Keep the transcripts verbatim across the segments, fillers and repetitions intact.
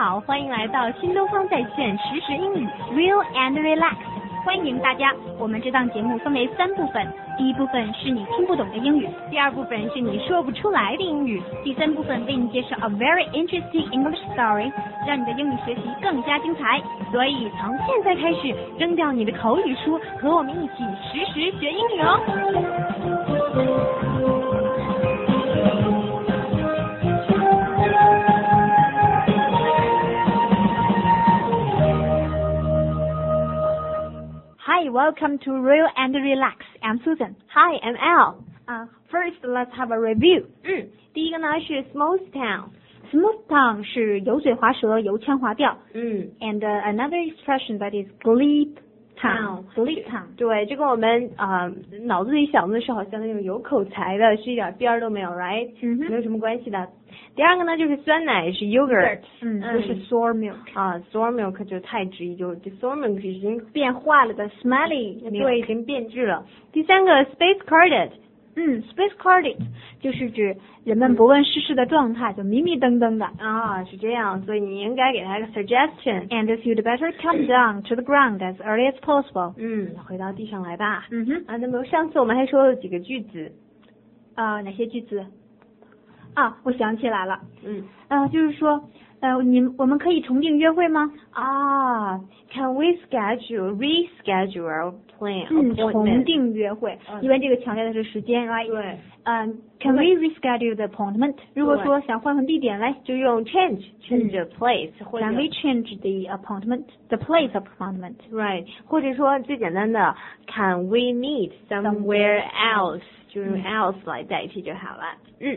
好，欢迎来到新东方在线实时英语 Real and Relax， 欢迎大家。我们这档节目分为三部分，第一部分是你听不懂的英语，第二部分是你说不出来的英语，第三部分为你介绍 a very interesting English story， 让你的英语学习更加精彩。所以从现在开始，扔掉你的口语书，和我们一起实时学英语哦。Hi, welcome to Real and Relax. I'm Susan. Hi, I'm Al. Uh, first, let's have a review. 嗯，第一个呢是 Smooth Town。Smooth Town 是油嘴滑舌、油腔滑调。 嗯 ，and、uh, another expression that is glib town. Glib town. 对，这个我们呃脑子里想的是好像那种有口才的，是一点边儿都没有 ，right？ 嗯哼， 没有什么关系的。第二个呢就是酸奶是 yogurt， 嗯，就是 sour milk 啊 ，sour milk 就太直译，就这 sour milk 已经变化了的 smelly， 对，已经变质了。第三个 space carded， 嗯 space carded 就是指人们不问世事的状态，就迷迷瞪瞪的啊，是这样，所以你应该给他一个 suggestion，and you'd better come down to the ground as early as possible。 嗯，回到地上来吧。 嗯哼， 啊，那么上次我们还说了几个句子， 啊，哪些句子？啊，我想起来了， 嗯， 呃，就是说，呃，你我们可以重订约会吗？ 啊 ，Can we schedule reschedule our plan？ 嗯，重订约会， 嗯、 因为这个强调的是时间 ，right？ 对， 嗯、uh, ，Can we reschedule the appointment？ 如果说想换换地点嘞， 就用 change change the place，、嗯、或者 Can we change the appointment the place of appointment？ Right， 或者说最简单的 Can we meet somewhere else？ 就用 else 来代替就好了。嗯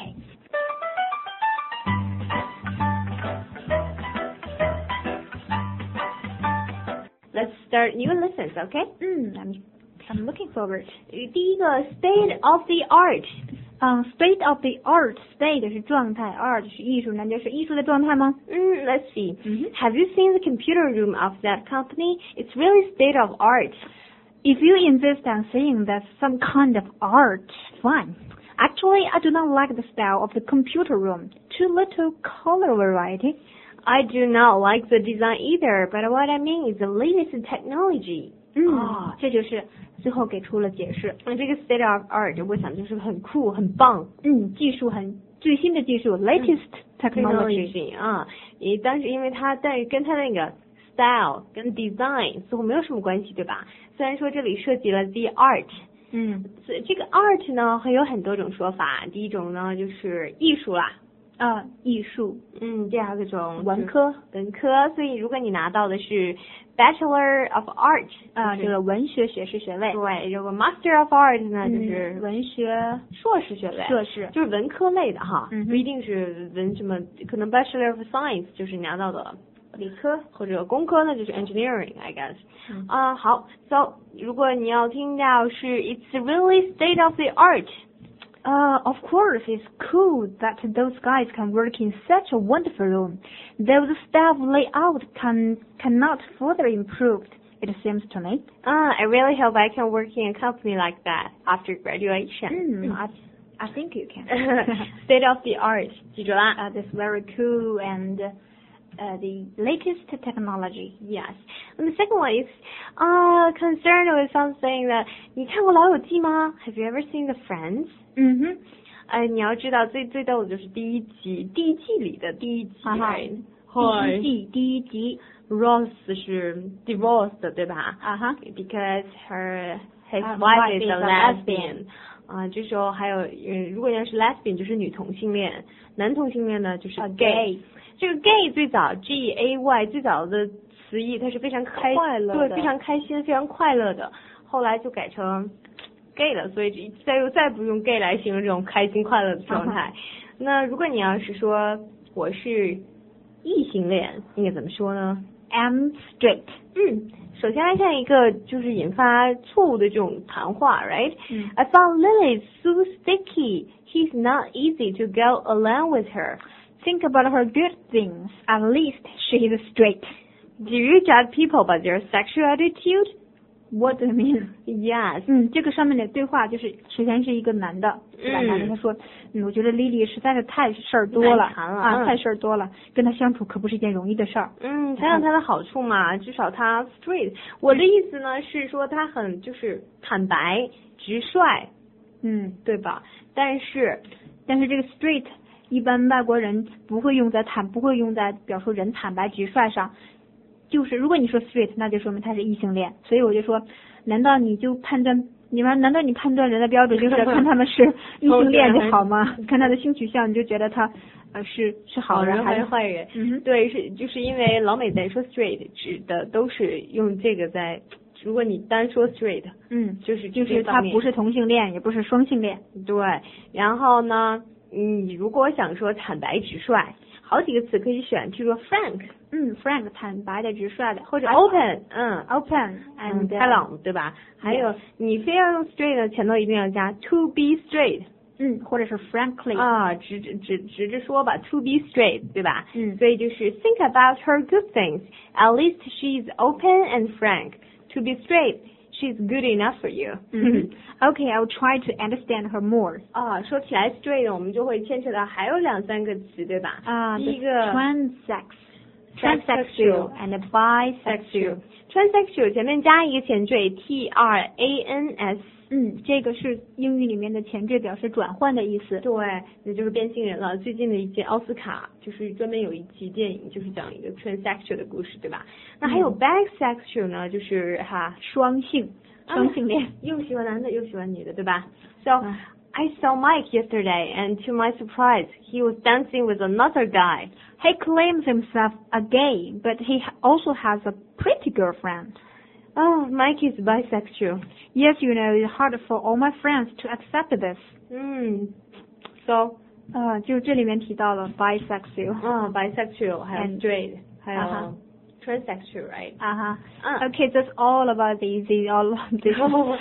，OK。Let's start new lessons, okay? 嗯 I'm I'm looking forward. 第一个 state of the art， 嗯、um, state of the art state 是状态 ，art 是艺术，那就是艺术的状态吗？ 嗯 ，Let's see. 嗯哼 Have you seen the computer room of that company? It's really state of art. If you insist on saying that's some kind of art, fine. Actually, I do not like the style of the computer room. Too little color variety. I do not like the design either, but what I mean is the latest technology. 嗯，哦，这就是最后给出了解释。 那这个 state of art， 我想就是很酷、很棒。 嗯，技术很最新的技术 ，latest technology 啊。也当时因为它在跟它那个 style 跟 design 似乎没有什么关系，对吧？虽然说这里涉及了 the art。 嗯， 所以这个 art 呢还有很多种说法。第一种呢就是艺术啦。 啊，艺术。 嗯，第二个种文科， 文科。所以如果你拿到的是 Bachelor of Art 啊，这个文学学士学位。 对，如果 Master of Art 呢，就是文学硕士学位。 硕士就是文科类的哈， 嗯， 不一定是文什么，可能 Bachelor of Science 就是你拿到的理科或者工科呢，就是 Engineering I guess。 嗯啊，好 ，So 如果你要听到是 It's really state of the art。Uh, of course, it's cool that those guys can work in such a wonderful room. Though the staff layout can cannot further improved, it seems to me. Uh, I really hope I can work in a company like that after graduation. Mm, I, I think you can. State of the art, 记住啦。 Uh, that's very cool and uh, the latest technology. Yes. And the second one is uh, concerned with something that 你看过老友记吗 Have you ever seen the Friends? 嗯哼， 哎，你要知道最最逗的就是第一集，第一季里的第一集， 第一季第一集 ，Ross 是 divorced 对吧？ 啊哈 ，because her his uh, wife is a lesbian。 啊，这时候还有，嗯，如果要是 lesbian 就是女同性恋，男同性恋呢就是 gay。 这个 gay 最早 G A Y 最早的词义，它是非常开快乐对，非常开心、非常快乐的，后来就改成 gay 了，所以再又再不用 gay 来形容这种开心快乐的状态。那如果你要是说我是异性恋，应该怎么说呢 ？I'm straight。 嗯，首先来看一个就是引发错误的这种谈话 ，right？ 嗯 I found Lily so sticky. He's not easy to go along with her. Think about her good things. At least she is straight. Do you judge people by their sexual attitude? What do you mean? Yes. 嗯，这个上面的对话就是，首先是一个男的，对吧？ 嗯男的他说，嗯，我觉得 Lily 实在是太事儿多了太烦了啊， 嗯太事儿多了，跟他相处可不是一件容易的事儿。 嗯，他有他的好处嘛，至少他 straight。我的意思呢是说他很就是坦白直率， 嗯， 对吧？但是但是这个 straight 一般外国人不会用在坦，不会用在表述人坦白直率上。就是如果你说 straight， 那就说明他是异性恋。所以我就说，难道你就判断，你们难道你判断人的标准就是看他们是异性恋就好吗？看他的性取向，你就觉得他呃是是好人还是还是坏人？ 嗯哼， 对，是就是因为老美在说 straight 指的都是用这个在，如果你单说 straight， 嗯， 就是就是他不是同性恋，也不是双性恋。 对，然后呢，你如果想说坦白直率，好几个词可以选，譬如说 frank， 嗯 ，frank 坦白的、直率的，或者 open， 嗯 open 嗯 and 开朗，对吧？还有你非要用 straight 的前头一定要加 to be straight， 嗯，或者是 frankly 啊，直直直直着说吧 ，to be straight， 对吧？ 嗯， 所以就是 think about her good things. At least she's open and frank. To be straight, she's good enough for you. 嗯，Okay, I'll try to understand her more. 啊，说起来 straight， 我们就会牵扯到还有两三个词，对吧？ 啊， 第一个 transex, transsexual and bisexual. transsexual 前面加一个前缀 t r a n s。 嗯，这个是英语里面的前缀，表示转换的意思。 对，那就是变性人了。最近的一届奥斯卡就是专门有一集电影，就是讲一个 transsexual 的故事，对吧？那还有 bisexual 呢，就是哈双性，双性恋， 又喜欢男的又喜欢女的，对吧 ？So I saw Mike yesterday, and to my surprise, he was dancing with another guy. He claims himself a gay, but he also has a pretty girlfriend. Oh, Mike is bisexual. Yes, you know, it's hard for all my friends to accept this. 嗯 ，So 啊，就这里面提到了 bisexual， 啊、bisexual 还有 And- straight 还有、 啊哈 transsexual, right? 啊哈嗯 Okay, that's all about these, these all this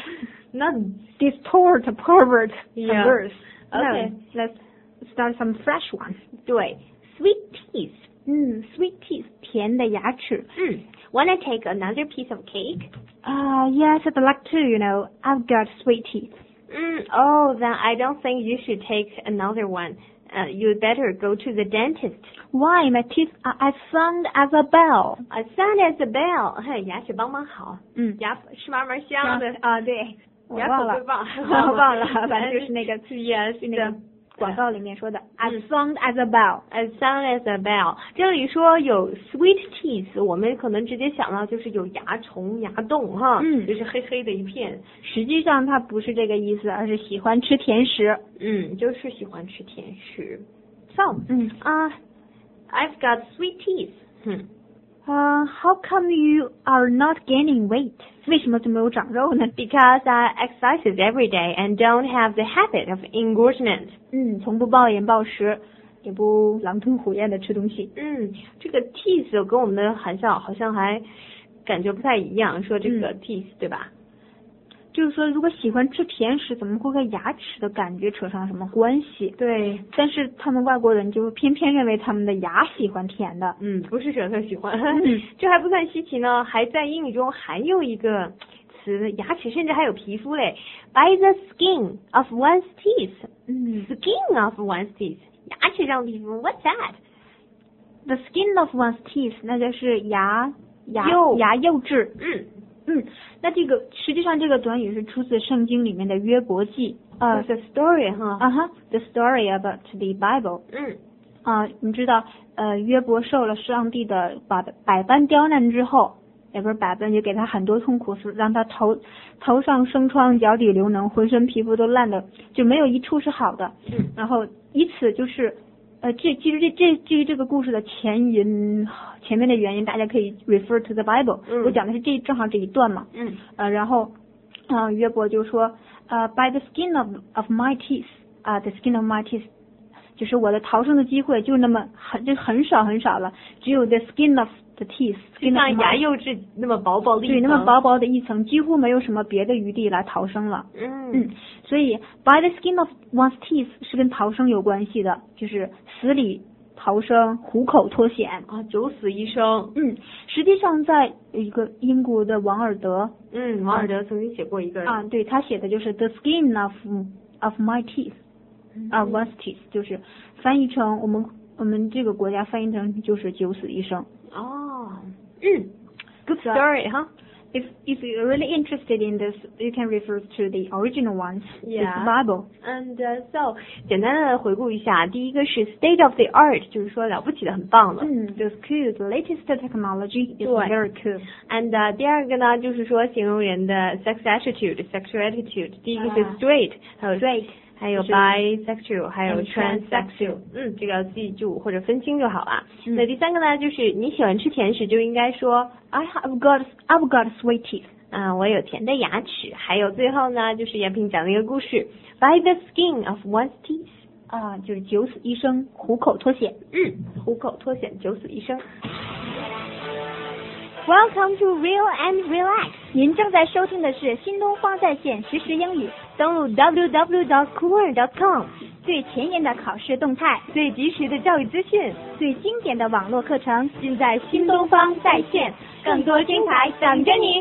Not distort, pervert, Yeah. perverse. Okay. No, let's start some fresh one. 对 sweet teeth. 嗯，sweet teeth，甜的牙齿。 嗯 Wanna take another piece of cake? Ah, yes, I'd like to. You know, I've got sweet teeth. 嗯 Oh, then I don't think you should take another one. Uh, you'd better go to the dentist. Why? My teeth are as sound as a bell. A sound as a bell. 嘿，牙齿棒棒好， 嗯， 牙是慢慢香的。 啊，对，我牙忘了口最棒， 我忘了，反正就是那个 Yes, 是那个广告里面说的嗯 as sound as a bell。 As sound as a bell。这里说有 sweet teeth， 我们可能直接想到就是有牙虫、牙洞哈， 嗯就是黑黑的一片。 实际上它不是这个意思，而是喜欢吃甜食。 嗯，就是喜欢吃甜食。So， 嗯啊、I've got sweet teeth。嗯。 啊、h o w come you are not gaining weight？ 为什么就没有长肉呢？ Because I exercise every day and don't have the habit of engorgement. 嗯，从不暴饮暴食，也不狼吞虎咽的吃东西。 嗯，这个 teeth 跟我们的含笑好像还感觉不太一样，说这个 teeth、对吧？ 就是说，如果喜欢吃甜食，怎么会和牙齿的感觉扯上什么关系？ 对， 但是他们外国人就偏偏认为他们的牙喜欢甜的。 嗯，不是舌头喜欢， 嗯这还不算稀奇呢，还在英语中还有一个词，牙齿甚至还有皮肤嘞 ，by the skin of one's teeth。 嗯 Skin of one's teeth， 牙齿上皮肤 ，What's that？ ，the skin of one's teeth， 那就是牙牙釉牙釉质。 嗯嗯，那这个实际上这个短语是出自圣经里面的约伯记。呃 ，The story 哈。 啊哈 ，the story about the Bible。 嗯啊，你知道，呃，约伯受了上帝的百百般刁难之后，也不是百般，就给他很多痛苦，是让他头头上生疮，脚底流脓，浑身皮肤都烂的，就没有一处是好的。 嗯然后以此就是，呃，这其实这这至于这个故事的前因前面的原因，大家可以 refer to the Bible。 嗯我讲的是这正好这一段嘛。 嗯呃，然后，啊、约伯就说，呃，by the skin of of my teeth， 啊、t h e skin of my teeth。就是我的逃生的机会就那么很就很少很少了，只有 the skin of the teeth， 就像牙釉质那么薄薄的一层， 对，那么薄薄的一层，几乎没有什么别的余地来逃生了。 嗯嗯，所以 by the skin of one's teeth 是跟逃生有关系的，就是死里逃生，虎口脱险啊，九死一生。 嗯，实际上在一个英国的王尔德， 嗯，王尔德曾经写过一个啊，对他写的就是 The skin of of my teeth， 啊 one's teeth， 就是翻译成我们我们这个国家翻译成就是九死一生。 哦，嗯 ，good story 哈。 If if you're really interested in this, you can refer to the original ones, yeah. the Bible. And uh, so, 简单的回顾一下，第一个是 state of the art， 就是说了不起的，很棒了。 嗯 ，the cool, the latest technology is very cool. And uh, 第二个呢，就是说形容人的 sex attitude, sexual attitude。第一个是 straight， 还有 straight， 还有 bisexual， 还有 transsexual。 嗯，这个要记住或者分清就好啊。 嗯、 那第三个呢，就是你喜欢吃甜食，就应该说 I have got I've got sweet teeth。 嗯，我有甜的牙齿。还有最后呢，就是延平讲的一个故事 ，by the skin of one's teeth。 啊，就是九死一生，虎口脱险。 嗯，虎口脱险，九死一生。 Welcome to Real and Relax。您正在收听的是新东方在线实时英语。登录 w w w dot cool dot com， 最前沿的考试动态， 最及时的教育资讯， 最经典的网络课程，尽在新东方在线。更多精彩等着你。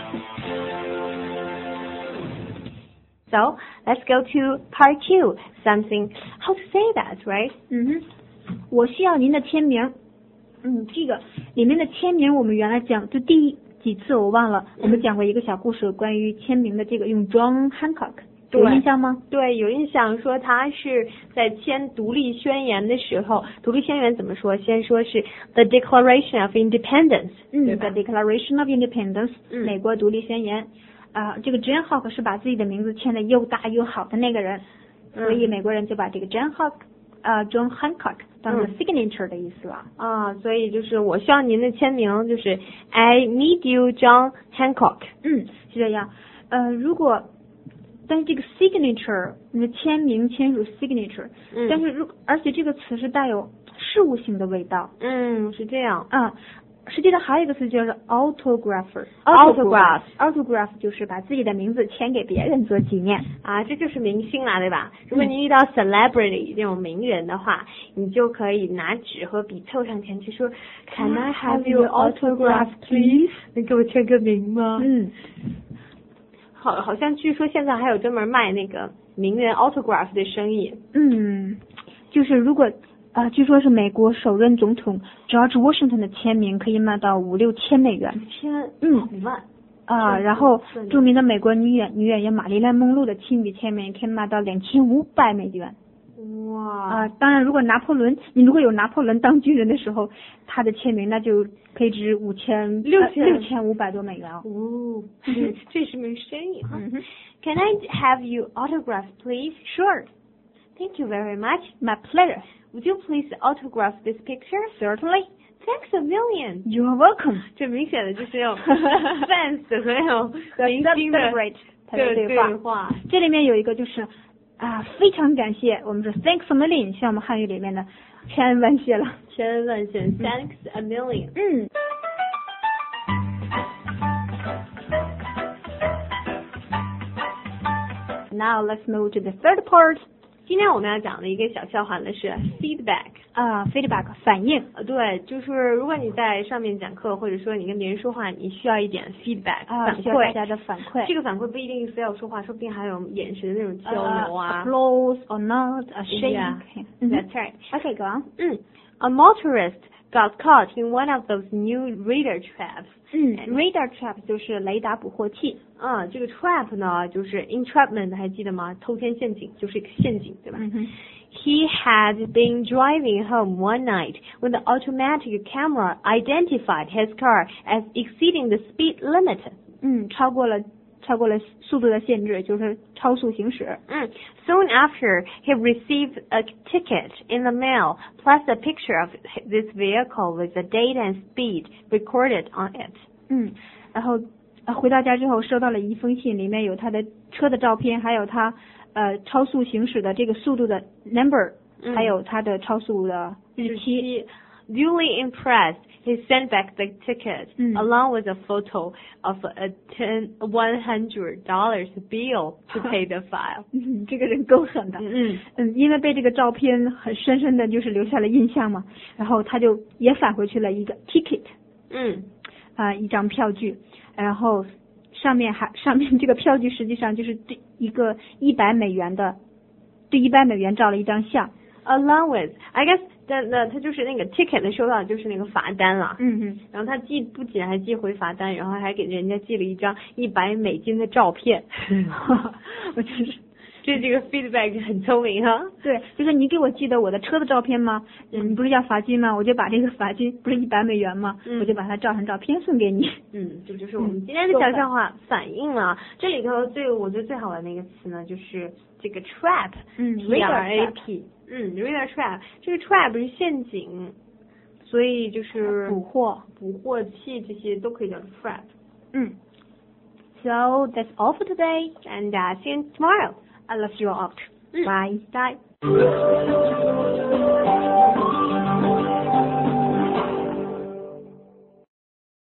So let's go to part two. Something how to say that, right? 嗯哼，我需要您的签名。嗯，这个里面的签名我们原来讲，就第几次我忘了，我们讲过一个小故事，关于签名的这个用 John Hancock， 有印象吗？ 对，有印象，说他是在签独立宣言的时候，独立宣言怎么说？先说是 The Declaration of Independence， 嗯 ，The Declaration of Independence，、 嗯、 美国独立宣言。啊、呃，这个 John Hancock 是把自己的名字签的又大又好的那个人， 嗯、 所以美国人就把这个 John Hancock， 呃 John Hancock 当做 signature 的意思了。 啊，所以就是我需要您的签名，就是 I need you, John Hancock。 嗯，是这样。呃，如果但是这个 signature， 你的签名签署 signature，、嗯、但是如而且这个词是带有事务性的味道。 嗯，是这样。 啊。实际上还有一个词叫做 autographer， autograph autograph 就是把自己的名字签给别人做纪念啊，这就是明星啦，对吧？如果你遇到 celebrity 这种名人的话，你就可以拿纸和笔凑上前去说 Can I have your autograph, please？ 能给我签个名吗？ 嗯， 好，好像据说现在还有专门卖那个名人 autograph 的生意。 嗯，就是如果。啊、呃，据说是美国首任总统 George Washington 的签名可以卖到五六千美元。 千， 嗯， 五万啊、呃，然后著名的美国女演女演员玛丽莲梦露的亲笔签名可以卖到两千五百美元。 哇！ 啊、呃，当然，如果拿破仑，你如果有拿破仑当军人的时候，他的签名那就可以值五千六千六千五百多美元。 哦，这是门生意哈。嗯、Can I have you autograph, please? Sure. Thank you very much. My pleasure. Would you please autograph this picture? Certainly. Thanks a million. You're welcome. 这明显的就是用 fans 和那种明星的对对话。 这里面有一个就是啊，非常感谢，我们说 thanks a million， 像我们汉语里面的千恩万谢了， 千恩万谢 ，thanks a million。 嗯。Now let's move to the third part. 今天我们要讲的一个小笑话呢是 feedback 啊、uh, ，feedback 反应， 呃，对，就是如果你在上面讲课，或者说你跟别人说话，你需要一点 feedback、 uh, 反馈，大家的反馈。 这个反馈不一定非要说话，说不定还有眼神的那种交流啊。 Uh, applause or not, a shake. Yeah, mm-hmm. That's right. Okay, go on. 嗯 ，A motorist got caught in one of those new radar traps. 嗯 ，radar trap 就是雷达捕获器。 啊、嗯，这个 trap 呢，就是 entrapment， 还记得吗？偷天陷阱，就是一个陷阱，对吧？ 嗯哼。 He had been driving home one night when the automatic camera identified his car as exceeding the speed limit. 嗯，超过了超过了速度的限制，就是超速行驶。 嗯 ，Soon after, he received a ticket in the mail, plus a picture of this vehicle with the date and speed recorded on it. 嗯，然后回到家之后收到了一封信，里面有他的车的照片，还有他呃超速行驶的这个速度的 number，、嗯、还有他的超速的日期。 Duly impressed, he sent back the ticket、嗯、along with a photo of a ten one hundred dollars bill to pay the file 嗯，这个人够狠的。嗯嗯，因为被这个照片很深深的就是留下了印象嘛，然后他就也返回去了一个 ticket。嗯，啊、呃，一张票据，然后上面还上面这个票据实际上就是对一个一百美元的，对一百美元照了一张相。 Along with, I guess, 那那他就是那个 ticket 收到就是那个罚单了。 嗯嗯。 然后他寄不仅还寄回罚单，然后还给人家寄了一张一百美金的照片。 我真是。 这这个 feedback 很聪明哈。 对，就是你给我寄的我的车的照片吗？嗯，你不是要罚金吗？我就把这个罚金不是一百美元吗？嗯，我就把它照成照片送给你。 嗯，这就是我们今天的小笑话反应了。这里头最我觉得最好玩的一个词呢，就是这个 trap。 嗯 ，T R A P。嗯 ，reader trap。这个 trap 是陷阱，所以就是捕获、 捕获器这些都可以叫 trap。 嗯。So that's all for today, and uh, see you tomorrow. I love you all. Mm. Bye. Bye.